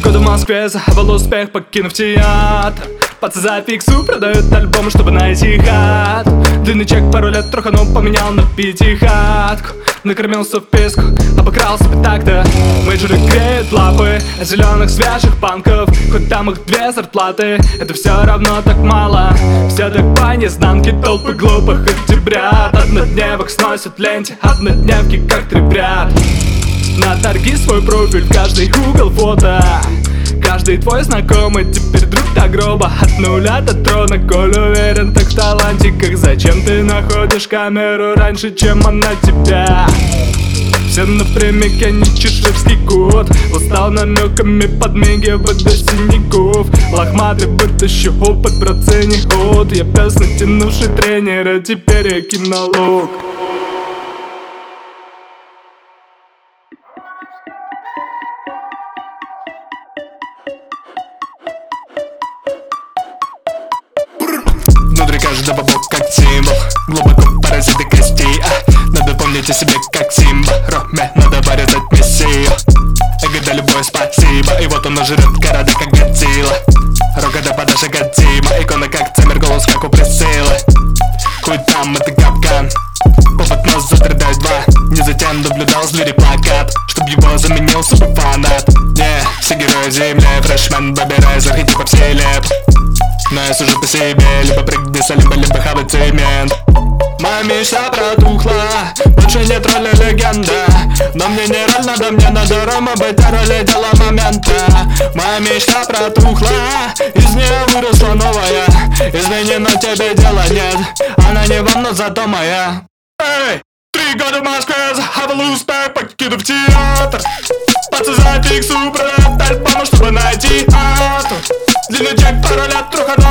года в Москве захавал успех, покинув театр. Пацы за фиксу продают альбомы, чтобы найти хат. Длинный чек, пару лет труханул, поменял на пятихатку. Накормился в песку, обокрал себе так-то. Мейджоры греют лапы от зеленых свежих панков. Хоть там их 2 зарплаты, это все равно так мало. Все так по незнанке, толпы глупых октябрят. Однодневок сносят ленте, однодневки как 3 в ряд. На торги свой профиль, в каждый угол фото. Каждый твой знакомый теперь друг до гроба. От нуля до трона, коль уверен так в талантиках. Зачем ты находишь камеру раньше, чем она тебя? Все напрямик, я не чеширский кот. Устал намеками подмигивать до синяков. Лохматый вытащу опыт, проценни ход. Я пес, натянувший тренера, теперь я кинолог. Внутри каждого бок как символ, глубоко паразиты костей. Надо помнить о себе как Симба. Роме надо порезать мессию. Эго да любое спасибо. И вот он жрет города как Годзилла. Рога да подашь Годзима. Икона как Циммер, голос как у Присциллы. Хуй там, это капкан. Повод нос за 3-2. Не затем наблюдал злюри плакат, чтоб его заменил суперфанат. Не, все герои земли, фрешмен, бэби-райзер и типа все леп. Но я сужу по себе, либо прыгни с Олимпа, либо хавай цемент. Моя мечта протухла, больше нет роли легенда. Но мне не роль надо, мне надо Рома быть, а роли дело момента. Моя мечта протухла, из нее выросла новая. Извини, но тебе дела нет, она не вам, но зато моя. Эй, 3 года в Москве захавал успех, покинув театр. Пацы за фиксу продают альбомы, чтобы найти автор. Длинный чек, пару лет труханул.